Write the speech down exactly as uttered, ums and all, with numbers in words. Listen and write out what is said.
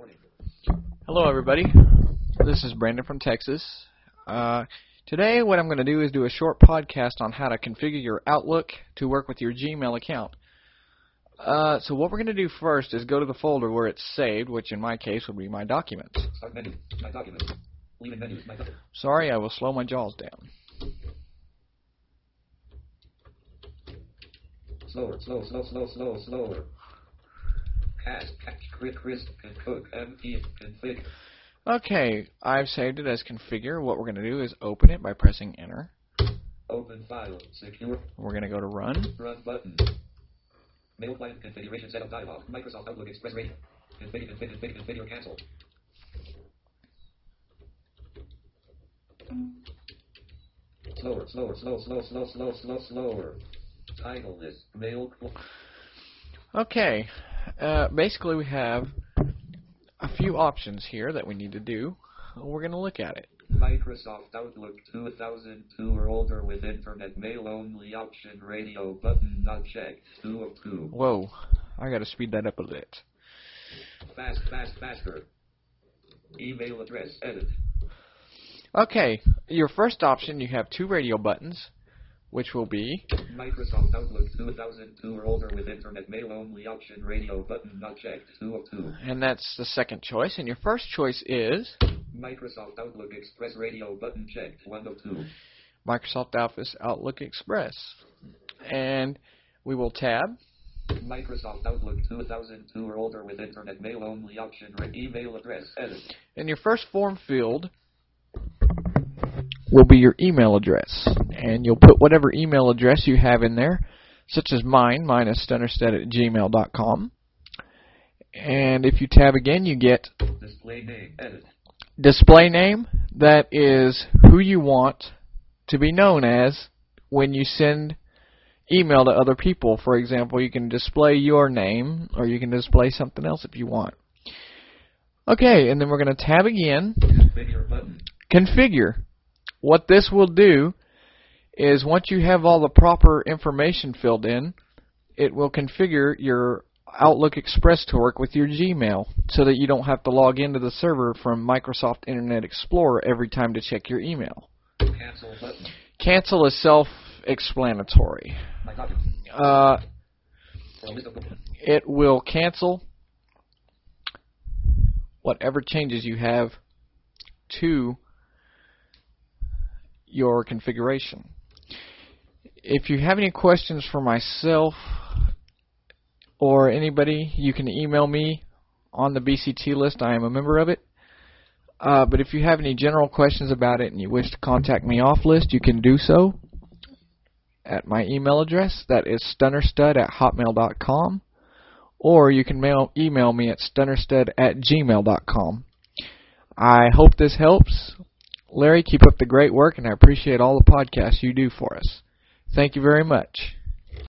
Hello everybody, this is Brandon from Texas. Uh, today what I'm going to do is do a short podcast on how to configure your Outlook to work with your Gmail account. Uh, so what we're going to do first is go to the folder where it's saved, which in my case would be my documents. Start menu, my documents. Leave in menus, my documents. Sorry, I will slow my jaws down. Slower, slow, slow, slow, slow, slower. Cast, catch, crit, crisp, cook, empty, config. Okay, I've saved it as configure. What we're going to do is open it by pressing enter. Open file, secure. We're going to go to run. Run button. Mail client configuration setup dialog. Microsoft Outlook Express Radio. Configure, configure, configure, configure, cancel. Slower, slower, slow, slow, slow, slow, slow, slower. Title list, mail. Okay, uh, basically we have a few options here that we need to do. We're going to look at it. Microsoft Outlook two thousand two or older with internet mail only option, radio button not checked, two of two. Whoa, I got to speed that up a bit. Fast, fast, faster. Email address, edit. Okay, your first option, you have two radio buttons, which will be Microsoft Outlook two thousand two or older with internet mail only option, radio button not checked, two of two. And that's the second choice. And your first choice is Microsoft Outlook Express radio button checked, one of two. Microsoft Office Outlook Express. And we will tab Microsoft Outlook two thousand two or older with internet mail only option, email address, edit. In your first form field will be your email address, and you'll put whatever email address you have in there, such as mine. Mine is stunnerstead at gmail dot com. And if you tab again, you get display name, edit. Display name. That is who you want to be known as when you send email to other people. For example, you can display your name, or you can display something else if you want. Okay, and then we're going to tab again. Configure button. Configure. What this will do is once you have all the proper information filled in, it will configure your Outlook Express to work with your Gmail so that you don't have to log into the server from Microsoft Internet Explorer every time to check your email. Cancel button. Cancel is self-explanatory. My documents. Uh, For a list of book- it will cancel whatever changes you have to your configuration. If you have any questions for myself or anybody, you can email me on the B C T list. I am a member of it. Uh, but if you have any general questions about it and you wish to contact me off list, you can do so at my email address. That is stunnerstud at hotmail dot com, or you can mail, email me at stunnerstud at gmail dot com. I hope this helps. Larry, keep up the great work, and I appreciate all the podcasts you do for us. Thank you very much.